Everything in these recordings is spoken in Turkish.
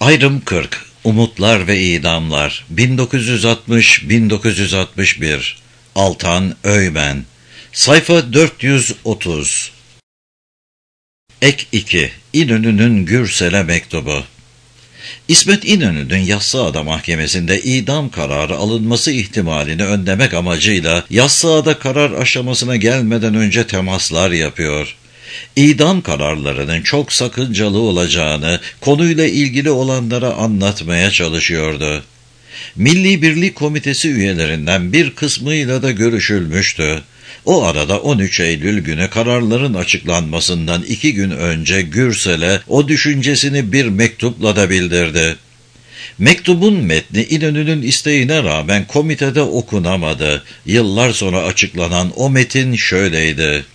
Ayrım 40. Umutlar ve idamlar. 1960-1961. Altan Öymen. Sayfa 430. Ek 2. İnönü'nün Gürsel'e mektubu. İsmet İnönü'nün Yassıada Mahkemesi'nde idam kararı alınması ihtimalini önlemek amacıyla Yassıada karar aşamasına gelmeden önce temaslar yapıyor. İdam kararlarının çok sakıncalı olacağını konuyla ilgili olanlara anlatmaya çalışıyordu. Milli Birlik Komitesi üyelerinden bir kısmıyla da görüşülmüştü. O arada 13 Eylül günü kararların açıklanmasından 2 gün önce Gürsel'e o düşüncesini bir mektupla da bildirdi. Mektubun metni İnönü'nün isteğine rağmen komitede okunamadı. Yıllar sonra açıklanan o metin şöyleydi.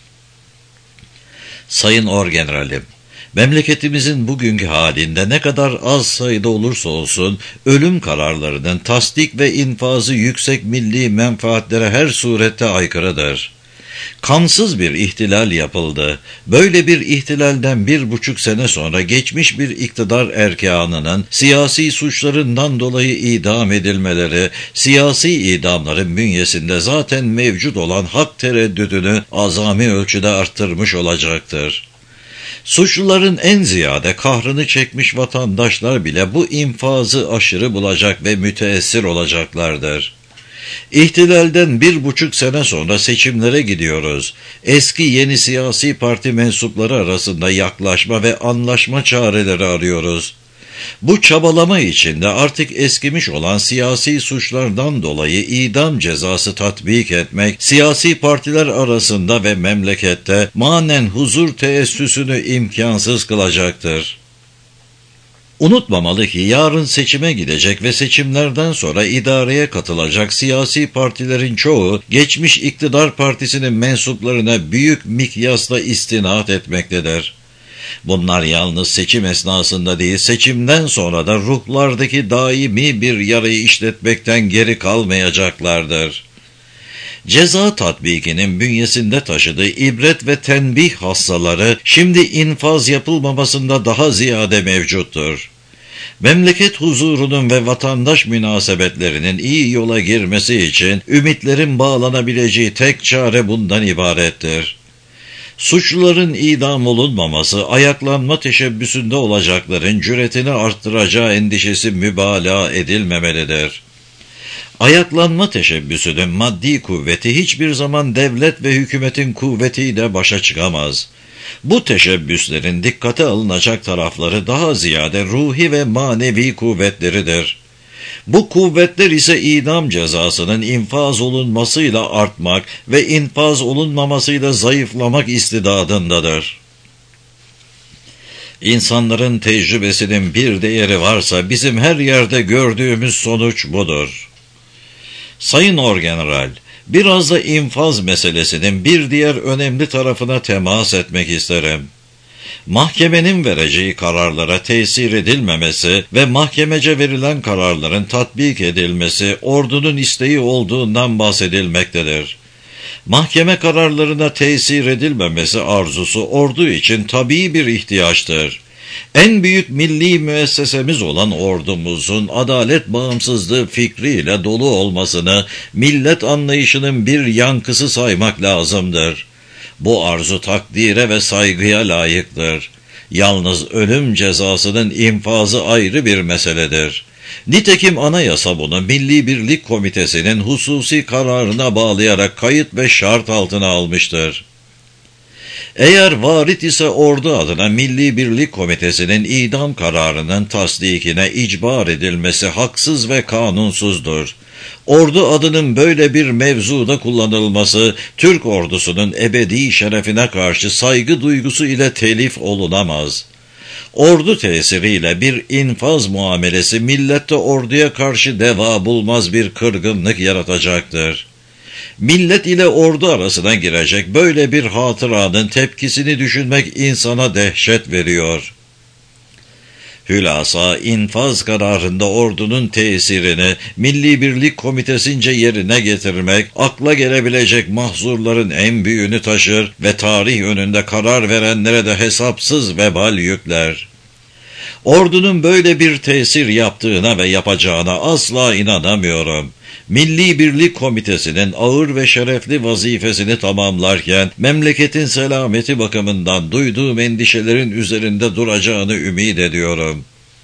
Sayın Orgeneralim, memleketimizin bugünkü halinde ne kadar az sayıda olursa olsun ölüm kararlarının tasdik ve infazı yüksek milli menfaatlere her surette aykırıdır. Kansız bir ihtilal yapıldı. Böyle bir ihtilalden 1,5 sene sonra geçmiş bir iktidar erkanının siyasi suçlarından dolayı idam edilmeleri, siyasi idamların bünyesinde zaten mevcut olan hak tereddüdünü azami ölçüde arttırmış olacaktır. Suçluların en ziyade kahrını çekmiş vatandaşlar bile bu infazı aşırı bulacak ve müteessir olacaklardır. İhtilalden 1,5 sene sonra seçimlere gidiyoruz. Eski yeni siyasi parti mensupları arasında yaklaşma ve anlaşma çareleri arıyoruz. Bu çabalama içinde artık eskimiş olan siyasi suçlardan dolayı idam cezası tatbik etmek, siyasi partiler arasında ve memlekette manen huzur teessüsünü imkansız kılacaktır. Unutmamalı ki yarın seçime gidecek ve seçimlerden sonra idareye katılacak siyasi partilerin çoğu geçmiş iktidar partisinin mensuplarına büyük mikyasla istinad etmektedir. Bunlar yalnız seçim esnasında değil, seçimden sonra da ruhlardaki daimi bir yarayı işletmekten geri kalmayacaklardır. Ceza tatbikinin bünyesinde taşıdığı ibret ve tenbih hassaları şimdi infaz yapılmamasında daha ziyade mevcuttur. Memleket huzurunun ve vatandaş münasebetlerinin iyi yola girmesi için ümitlerin bağlanabileceği tek çare bundan ibarettir. Suçluların idam olunmaması, ayaklanma teşebbüsünde olacakların cüretini arttıracağı endişesi mübalağa edilmemelidir. Ayaklanma teşebbüsünün maddi kuvveti hiçbir zaman devlet ve hükümetin kuvvetiyle başa çıkamaz. Bu teşebbüslerin dikkate alınacak tarafları daha ziyade ruhi ve manevi kuvvetleridir. Bu kuvvetler ise idam cezasının infaz olunmasıyla artmak ve infaz olunmamasıyla zayıflamak istidadındadır. İnsanların tecrübesinin bir değeri varsa bizim her yerde gördüğümüz sonuç budur. Sayın Orgeneral, biraz da infaz meselesinin bir diğer önemli tarafına temas etmek isterim. Mahkemenin vereceği kararlara tesir edilmemesi ve mahkemece verilen kararların tatbik edilmesi ordunun isteği olduğundan bahsedilmektedir. Mahkeme kararlarına tesir edilmemesi arzusu ordu için tabii bir ihtiyaçtır. En büyük milli müessesemiz olan ordumuzun adalet bağımsızlığı fikriyle dolu olmasını millet anlayışının bir yankısı saymak lazımdır. Bu arzu takdire ve saygıya layıktır. Yalnız ölüm cezasının infazı ayrı bir meseledir. Nitekim anayasa bunu Milli Birlik Komitesi'nin hususi kararına bağlayarak kayıt ve şart altına almıştır. Eğer varit ise ordu adına Milli Birlik Komitesi'nin idam kararının tasdikine icbar edilmesi haksız ve kanunsuzdur. Ordu adının böyle bir mevzuda kullanılması, Türk ordusunun ebedi şerefine karşı saygı duygusu ile telif olunamaz. Ordu tesiriyle bir infaz muamelesi millette orduya karşı deva bulmaz bir kırgınlık yaratacaktır. Millet ile ordu arasına girecek böyle bir hatıranın tepkisini düşünmek insana dehşet veriyor. Hülasa infaz kararında ordunun tesirini Milli Birlik Komitesince yerine getirmek, akla gelebilecek mahzurların en büyüğünü taşır ve tarih önünde karar verenlere de hesapsız vebal yükler. Ordunun böyle bir tesir yaptığına ve yapacağına asla inanamıyorum. Milli Birlik Komitesi'nin ağır ve şerefli vazifesini tamamlarken memleketin selameti bakımından duyduğum endişelerin üzerinde duracağını ümit ediyorum.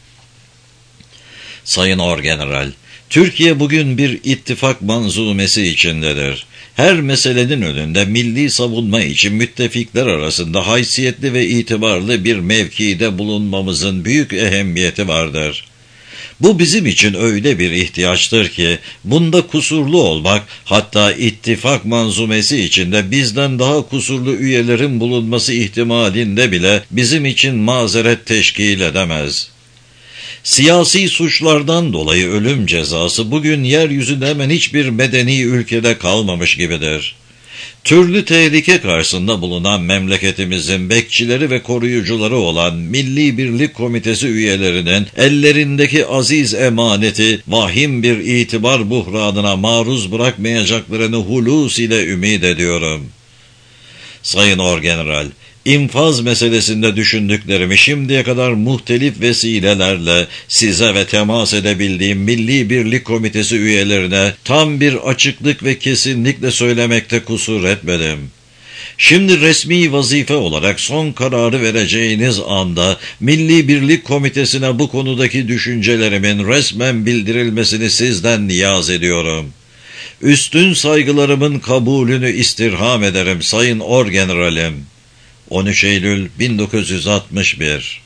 Sayın Orgeneral, Türkiye bugün bir ittifak manzumesi içindedir. Her meselenin önünde milli savunma için müttefikler arasında haysiyetli ve itibarlı bir mevkide bulunmamızın büyük ehemmiyeti vardır. Bu bizim için öyle bir ihtiyaçtır ki, bunda kusurlu olmak, hatta ittifak manzumesi içinde bizden daha kusurlu üyelerin bulunması ihtimalinde bile bizim için mazeret teşkil edemez. Siyasi suçlardan dolayı ölüm cezası bugün yeryüzünde hemen hiçbir medeni ülkede kalmamış gibidir. Türlü tehlike karşısında bulunan memleketimizin bekçileri ve koruyucuları olan Milli Birlik Komitesi üyelerinin ellerindeki aziz emaneti vahim bir itibar buhranına maruz bırakmayacaklarını hulus ile ümit ediyorum. Sayın Orgeneral, İnfaz meselesinde düşündüklerimi şimdiye kadar muhtelif vesilelerle size ve temas edebildiğim Milli Birlik Komitesi üyelerine tam bir açıklık ve kesinlikle söylemekte kusur etmedim. Şimdi resmi vazife olarak son kararı vereceğiniz anda Milli Birlik Komitesi'ne bu konudaki düşüncelerimin resmen bildirilmesini sizden niyaz ediyorum. Üstün saygılarımın kabulünü istirham ederim Sayın Orgeneralim. 13 Eylül 1961.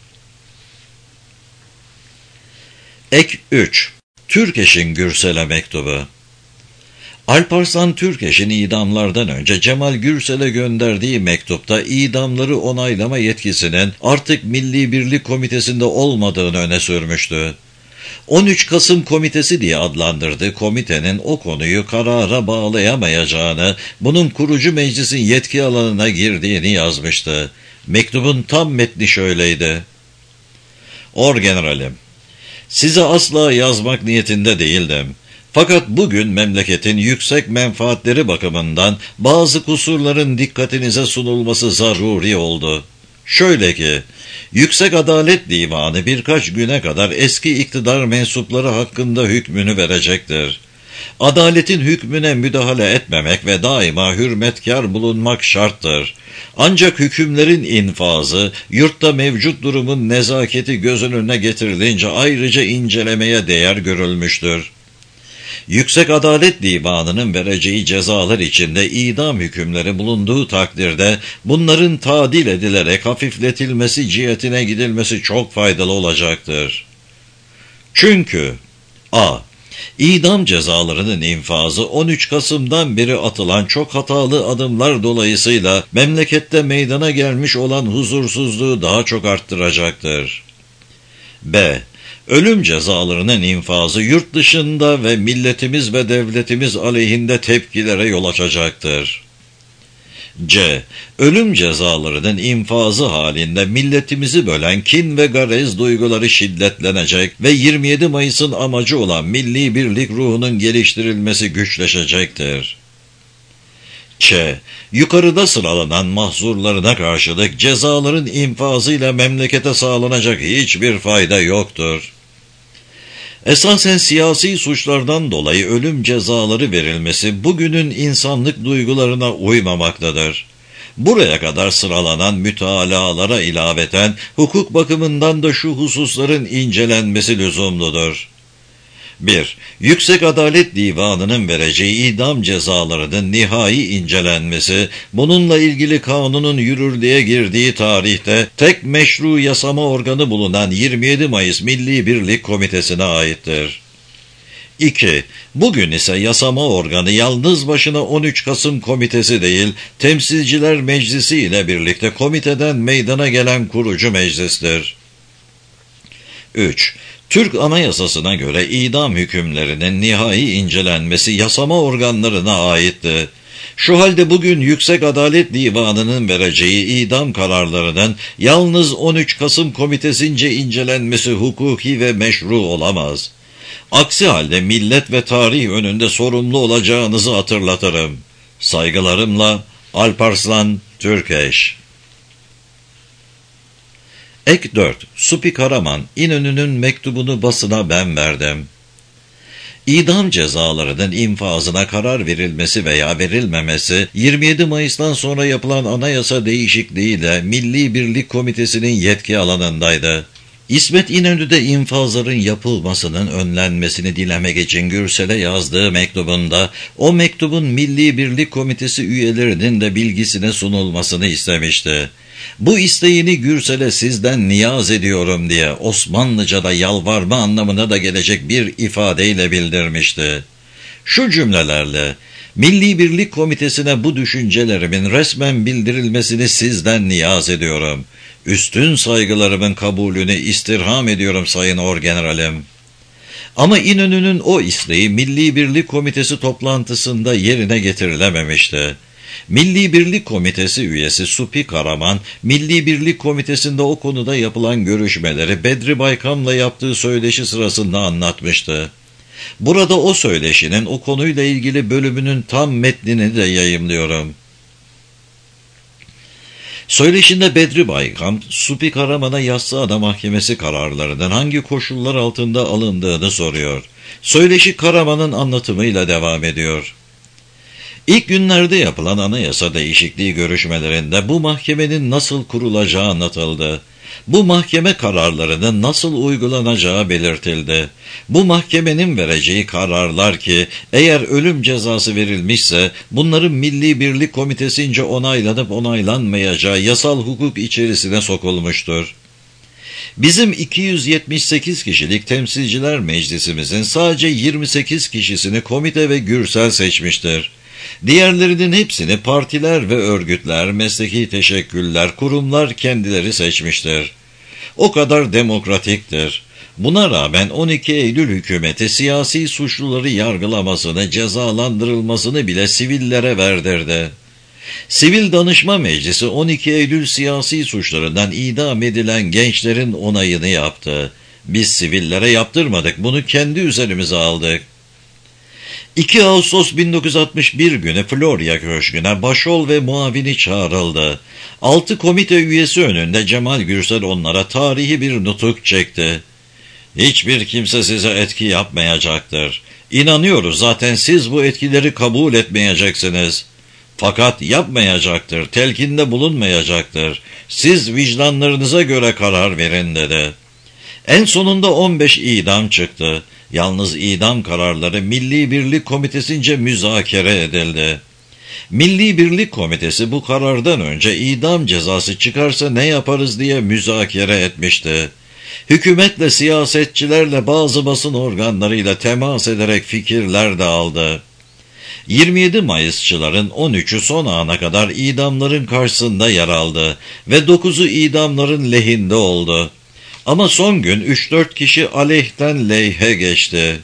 Ek 3. Türkeş'in Gürsel'e mektubu. Alparslan Türkeş'in idamlardan önce Cemal Gürsel'e gönderdiği mektupta idamları onaylama yetkisinin artık Milli Birlik Komitesi'nde olmadığını öne sürmüştü. 13 Kasım Komitesi diye adlandırdığı komitenin o konuyu karara bağlayamayacağını, bunun kurucu meclisin yetki alanına girdiğini yazmıştı. Mektubun tam metni şöyleydi: Orgeneralim, size asla yazmak niyetinde değildim. Fakat bugün memleketin yüksek menfaatleri bakımından bazı kusurların dikkatinize sunulması zaruri oldu. Şöyle ki, Yüksek Adalet Divanı birkaç güne kadar eski iktidar mensupları hakkında hükmünü verecektir. Adaletin hükmüne müdahale etmemek ve daima hürmetkar bulunmak şarttır. Ancak hükümlerin infazı, yurtta mevcut durumun nezaketi göz önüne getirilince ayrıca incelemeye değer görülmüştür. Yüksek Adalet Divanı'nın vereceği cezalar içinde idam hükümleri bulunduğu takdirde bunların tadil edilerek hafifletilmesi cihetine gidilmesi çok faydalı olacaktır. Çünkü a. İdam cezalarının infazı 13 Kasım'dan beri atılan çok hatalı adımlar dolayısıyla memlekette meydana gelmiş olan huzursuzluğu daha çok arttıracaktır. B. Ölüm cezalarının infazı yurt dışında ve milletimiz ve devletimiz aleyhinde tepkilere yol açacaktır. C. Ölüm cezalarının infazı halinde milletimizi bölen kin ve garez duyguları şiddetlenecek ve 27 Mayıs'ın amacı olan milli birlik ruhunun geliştirilmesi güçleşecektir. Ç. Yukarıda sıralanan mahzurlarına karşılık cezaların infazıyla memlekete sağlanacak hiçbir fayda yoktur. Esasen siyasi suçlardan dolayı ölüm cezaları verilmesi bugünün insanlık duygularına uymamaktadır. Buraya kadar sıralanan mütalalara ilaveten hukuk bakımından da şu hususların incelenmesi lüzumludur. 1. Yüksek Adalet Divanı'nın vereceği idam cezalarının nihai incelenmesi, bununla ilgili kanunun yürürlüğe girdiği tarihte tek meşru yasama organı bulunan 27 Mayıs Milli Birlik Komitesi'ne aittir. 2. Bugün ise yasama organı yalnız başına 13 Kasım Komitesi değil, Temsilciler Meclisi ile birlikte komiteden meydana gelen kurucu meclistir. 3. Türk Anayasası'na göre idam hükümlerinin nihai incelenmesi yasama organlarına aitti. Şu halde bugün Yüksek Adalet Divanı'nın vereceği idam kararlarının yalnız 13 Kasım Komitesince incelenmesi hukuki ve meşru olamaz. Aksi halde millet ve tarih önünde sorumlu olacağınızı hatırlatırım. Saygılarımla Alparslan Türkeş. Ek 4. Supi Karaman, İnönü'nün mektubunu basına ben verdim. İdam cezalarının infazına karar verilmesi veya verilmemesi, 27 Mayıs'tan sonra yapılan anayasa değişikliğiyle Milli Birlik Komitesi'nin yetki alanındaydı. İsmet İnönü de infazların yapılmasının önlenmesini dilemek için Gürsel'e yazdığı mektubunda, o mektubun Milli Birlik Komitesi üyelerinin de bilgisine sunulmasını istemişti. Bu isteğini Gürsel'e sizden niyaz ediyorum diye Osmanlıca'da yalvarma anlamına da gelecek bir ifadeyle bildirmişti. Şu cümlelerle, Milli Birlik Komitesi'ne bu düşüncelerimin resmen bildirilmesini sizden niyaz ediyorum. Üstün saygılarımın kabulünü istirham ediyorum Sayın Orgeneralim. Ama İnönü'nün o isteği Milli Birlik Komitesi toplantısında yerine getirilememişti. Milli Birlik Komitesi üyesi Supi Karaman, Milli Birlik Komitesi'nde o konuda yapılan görüşmeleri Bedri Baykam'la yaptığı söyleşi sırasında anlatmıştı. Burada o söyleşinin o konuyla ilgili bölümünün tam metnini de yayımlıyorum. Söyleşinde Bedri Baykam, Supi Karaman'a Yassıada Mahkemesi kararlarının hangi koşullar altında alındığını soruyor. Söyleşi Karaman'ın anlatımıyla devam ediyor. İlk günlerde yapılan anayasa değişikliği görüşmelerinde bu mahkemenin nasıl kurulacağı anlatıldı. Bu mahkeme kararlarının nasıl uygulanacağı belirtildi. Bu mahkemenin vereceği kararlar ki eğer ölüm cezası verilmişse bunların Milli Birlik Komitesince onaylanıp onaylanmayacağı yasal hukuk içerisine sokulmuştur. Bizim 278 kişilik Temsilciler Meclisimizin sadece 28 kişisini komite ve Gürsel seçmiştir. Diğerlerinin hepsini partiler ve örgütler, mesleki teşekküller, kurumlar kendileri seçmiştir. O kadar demokratiktir. Buna rağmen 12 Eylül hükümeti siyasi suçluları yargılamasını, cezalandırılmasını bile sivillere verdirdi. Sivil Danışma Meclisi 12 Eylül siyasi suçlarından idam edilen gençlerin onayını yaptı. Biz sivillere yaptırmadık, bunu kendi üzerimize aldık. 2 Ağustos 1961 günü Florya Köşkü'ne başol ve muavini çağrıldı. 6 komite üyesi önünde Cemal Gürsel onlara tarihi bir nutuk çekti. Hiçbir kimse size etki yapmayacaktır. İnanıyoruz zaten siz bu etkileri kabul etmeyeceksiniz. Fakat yapmayacaktır, telkinde bulunmayacaktır. Siz vicdanlarınıza göre karar verin dedi. En sonunda 15 idam çıktı. Yalnız idam kararları Milli Birlik Komitesince müzakere edildi. Milli Birlik Komitesi bu karardan önce idam cezası çıkarsa ne yaparız diye müzakere etmişti. Hükümetle, siyasetçilerle, bazı basın organlarıyla temas ederek fikirler de aldı. 27 Mayısçıların 13'ü son ana kadar idamların karşısında yer aldı ve 9'u idamların lehinde oldu. Ama son gün 3-4 kişi aleyhten leyhe geçti.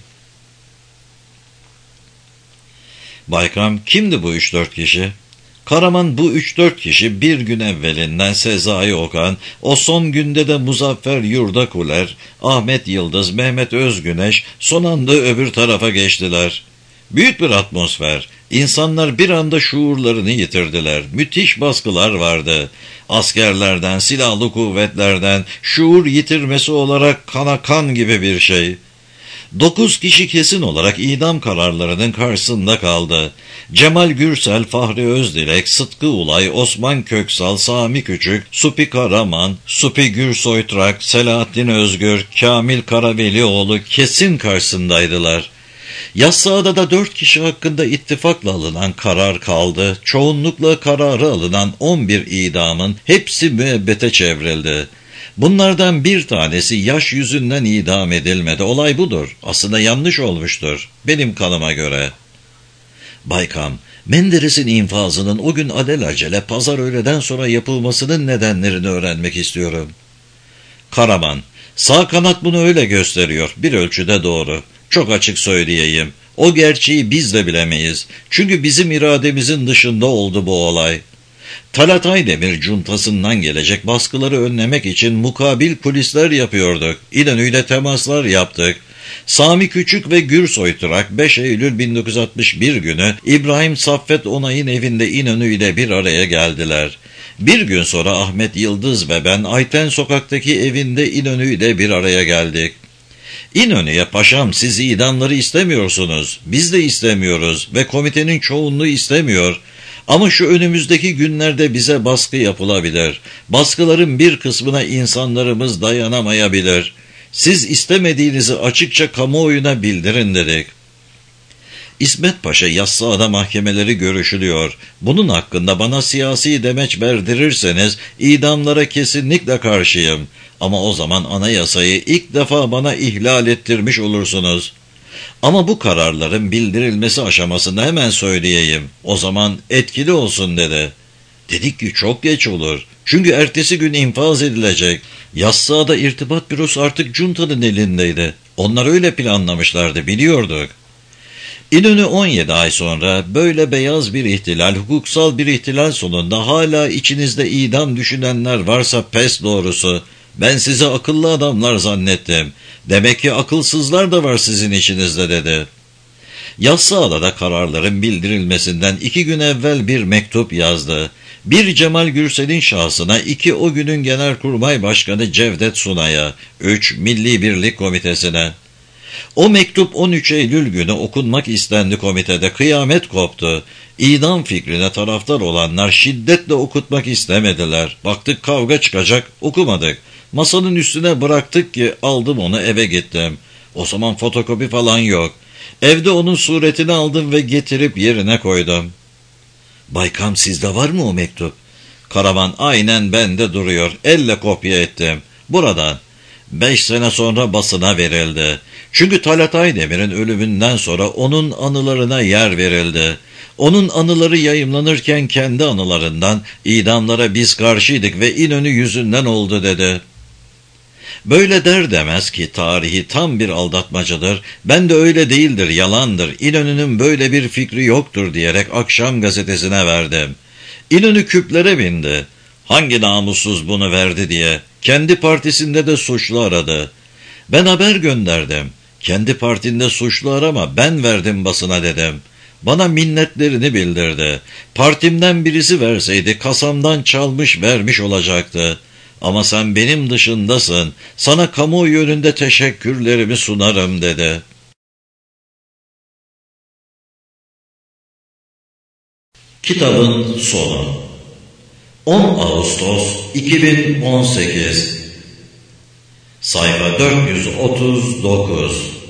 Baykam, kimdi bu 3-4 kişi? Karaman bu 3-4 kişi bir gün evvelinden Sezai Okan, o son günde de Muzaffer Yurdakuler, Ahmet Yıldız, Mehmet Özgüneş son anda öbür tarafa geçtiler. Büyük bir atmosfer. İnsanlar bir anda şuurlarını yitirdiler. Müthiş baskılar vardı. Askerlerden, silahlı kuvvetlerden şuur yitirmesi olarak kana kan gibi bir şey. 9 kişi kesin olarak idam kararlarının karşısında kaldı. Cemal Gürsel, Fahri Özdilek, Sıtkı Ulay, Osman Köksal, Sami Küçük, Supi Karaman, Supi Gürsoytrak, Selahattin Özgür, Kamil Karavelioğlu kesin karşısındaydılar. Yassıada da 4 kişi hakkında ittifakla alınan karar kaldı. Çoğunlukla kararı alınan 11 idamın hepsi müebbete çevrildi. Bunlardan bir tanesi yaş yüzünden idam edilmedi. Olay budur. Aslında yanlış olmuştur. Benim kanıma göre. Baykam, Menderes'in infazının o gün alelacele pazar öğleden sonra yapılmasının nedenlerini öğrenmek istiyorum. Karaman, sağ kanat bunu öyle gösteriyor. Bir ölçüde doğru. Çok açık söyleyeyim. O gerçeği biz de bilemeyiz. Çünkü bizim irademizin dışında oldu bu olay. Talat Aydemir cuntasından gelecek baskıları önlemek için mukabil kulisler yapıyorduk. İnönü'yle temaslar yaptık. Sami Küçük ve Gürsoytrak 5 Eylül 1961 günü İbrahim Saffet Onay'ın evinde İnönü ile bir araya geldiler. Bir gün sonra Ahmet Yıldız ve ben Ayten Sokak'taki evinde İnönü ile bir araya geldik. İnönü'ye paşam siz idamları istemiyorsunuz, biz de istemiyoruz ve komitenin çoğunluğu istemiyor. Ama şu önümüzdeki günlerde bize baskı yapılabilir. Baskıların bir kısmına insanlarımız dayanamayabilir. Siz istemediğinizi açıkça kamuoyuna bildirin dedik. İsmet Paşa Yassıada mahkemeleri görüşülüyor. Bunun hakkında bana siyasi demeç verdirirseniz idamlara kesinlikle karşıyım. Ama o zaman anayasayı ilk defa bana ihlal ettirmiş olursunuz. Ama bu kararların bildirilmesi aşamasında hemen söyleyeyim. O zaman etkili olsun dedi. Dedik ki çok geç olur. Çünkü ertesi gün infaz edilecek. Yassıada irtibat bürosu artık Cunta'nın elindeydi. Onlar öyle planlamışlardı, biliyorduk. İnönü 17 ay sonra böyle beyaz bir ihtilal, hukuksal bir ihtilal sonunda hala içinizde idam düşünenler varsa pes doğrusu. Ben sizi akıllı adamlar zannettim. Demek ki akılsızlar da var sizin içinizde dedi. Yassıada'da kararların bildirilmesinden 2 gün evvel bir mektup yazdı. 1 Cemal Gürsel'in şahsına, 2 o günün Genelkurmay Başkanı Cevdet Sunay'a, 3 Milli Birlik Komitesi'ne. O mektup 13 Eylül günü okunmak istendi komitede, kıyamet koptu. İdam fikrine taraftar olanlar şiddetle okutmak istemediler. Baktık kavga çıkacak, okumadık. Masanın üstüne bıraktık ki aldım onu eve gittim. O zaman fotokopi falan yok. Evde onun suretini aldım ve getirip yerine koydum. Baykam sizde var mı o mektup? Karaman aynen bende duruyor. Elle kopya ettim. Buradan. 5 sene sonra basına verildi. Çünkü Talat Aydemir'in ölümünden sonra onun anılarına yer verildi. Onun anıları yayımlanırken kendi anılarından idamlara biz karşıydık ve İnönü yüzünden oldu dedi. Böyle der demez ki tarihi tam bir aldatmacadır, ben de öyle değildir, yalandır, İnönü'nün böyle bir fikri yoktur diyerek Akşam Gazetesi'ne verdim. İnönü küplere bindi. Hangi namussuz bunu verdi diye. Kendi partisinde de suçlu aradı. Ben haber gönderdim. Kendi partinde suçlu arama, ben verdim basına dedim. Bana minnetlerini bildirdi. Partimden birisi verseydi kasamdan çalmış vermiş olacaktı. Ama sen benim dışındasın, sana kamuoyu önünde teşekkürlerimi sunarım dedi. Kitabın sonu 10 Ağustos 2018 Sayfa 439